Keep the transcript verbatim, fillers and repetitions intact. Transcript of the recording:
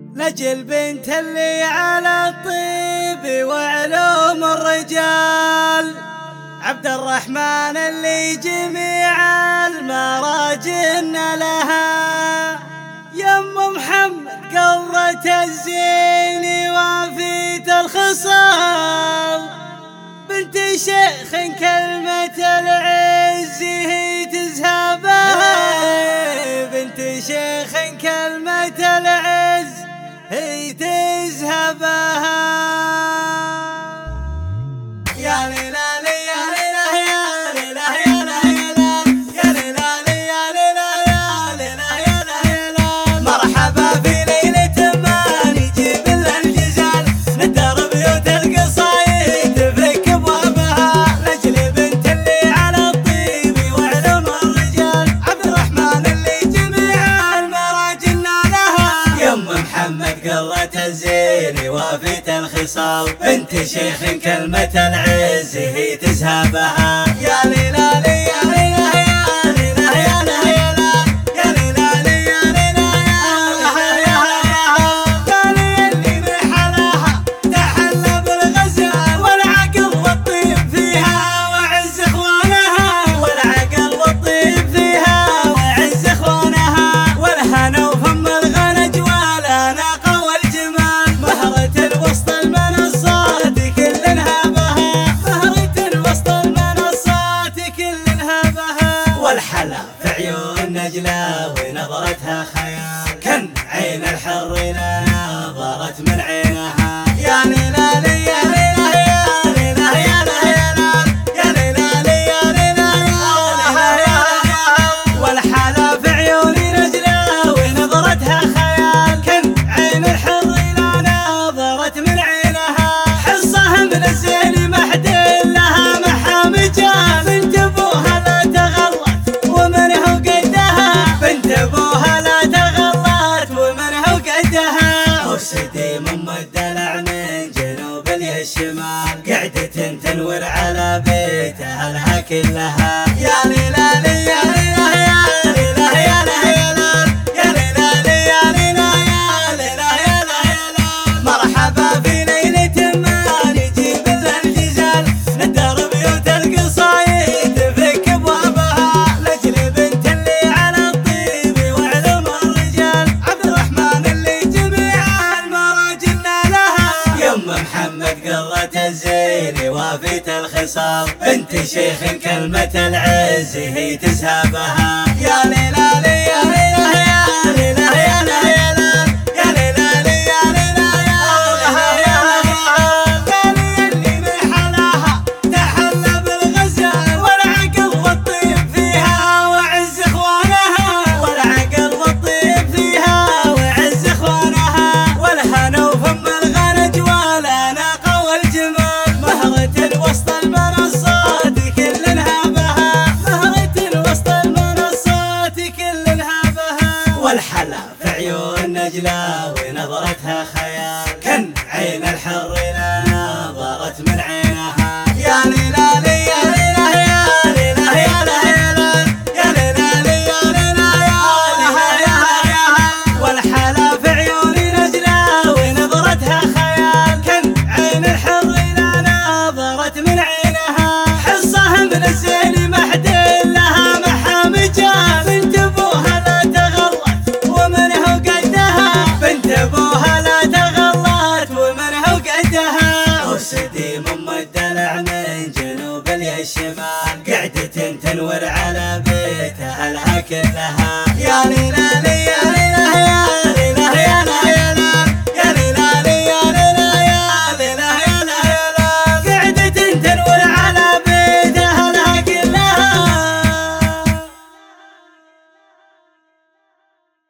لجل بنت اللي على الطيب وعلوم الرجال، عبد الرحمن اللي جميع المراجن لها، يم محمد قرة الزين وافية الخصال، بنت شيخ كلمة العز هي تذهبها، بنت شيخ كلمة العز هي تذهبها. يا ليلى يا ليلى يا ليلى يا ليلى يا ليلى يا ليلى يا ليلى، مرحبا في ليلة ما نجيب الجزال، ندر بيوت القصايد تفك ابوابها، لجل بنت اللي على الطيب وعلوم الرجال، عبد الرحمن اللي جميع المراجن لها، يم محمد قرة الزين وافية الخصال، بنت شيخ كلمة العز هي تذهبها. يا ليلى يا ليلى يا ليلى يا ليلى يا ليلى يا ليلى يا ليلى اللي بحلاها تحلى بالغزال، والعقل والطيب فيها وعز اخوانها، والعقل والطيب فيها وعز اخوانها، والهنا وفم الغنج والاناقه والجمال، مهرة الوسط المنصات كلنها بها، مهرة الوسط المنصات كلنها بها، والحلا في عيون نجلة ونظرتها خيال، كن عين الحر لا نظرت من عينها. يا ليلى يا ليلى يا ليلى يا ليلى يا ليلى يا ليلى يا ليلى، والحلا في عيون نجلة ونظرتها خيال، كن عين الحر لا نظرت من عينها، حصها من الزين محدين لها محامجة، بنت ابوها لا تغلط ومن هو قدها، بنت ابوها لا تغلط ومن هو قدها، مرشدي من الدلع من جنوب للشمال، قعدة تنور على بيتها لها كلها. يا ليلى يا ليلى يا ليلى يا ليلى يا ليلى يا ليلى يا ليلى يا ليلى، مرحبا في ليلة ما نجيب الجزال، ندر بيوت القصايد تفك ابوابها، لجل بنت اللي على الطيب وعلوم الرجال، عبد الرحمن اللي جميع المراجن لها، يم محمد قرة الزين وافية الخصال، بنت شيخ كلمة العز هي تذهبها. يا ليلى يا ليلى يا ليلى يا ليلى يا ليلى يا ليلى يا ليلى اللي بحلاها تحلى بالغزال، والعقل والطيب فيها وعز اخوانها، والعقل والطيب فيها وعز اخوانها، والهنا وفم الغنج والاناقه والجمال، مهرة الوسط المنصات كلنها بها، مهرة الوسط المنصات كلنها بها، والحلا في عيون نجلة ونظرتها خيال، كن عين الحر لا نظرت من عينها. يا ليلى يا ليلى يا ليلى يا ليلى يا ليلى يا ليلى يا ليلى، والحلا في عيون نجلة ونظرتها خيال، كن عين الحر لا نظرت من عينها، حصها من الزين محدين لها محامجة، بنت ابوها لا تغلط ومن هو قدها، بنت ابوها لا تغلط ومن هو قدها، مرشدي من الدلع من جنوب للشمال، قعدة تنور على بيتها لها كلها. يا ليلى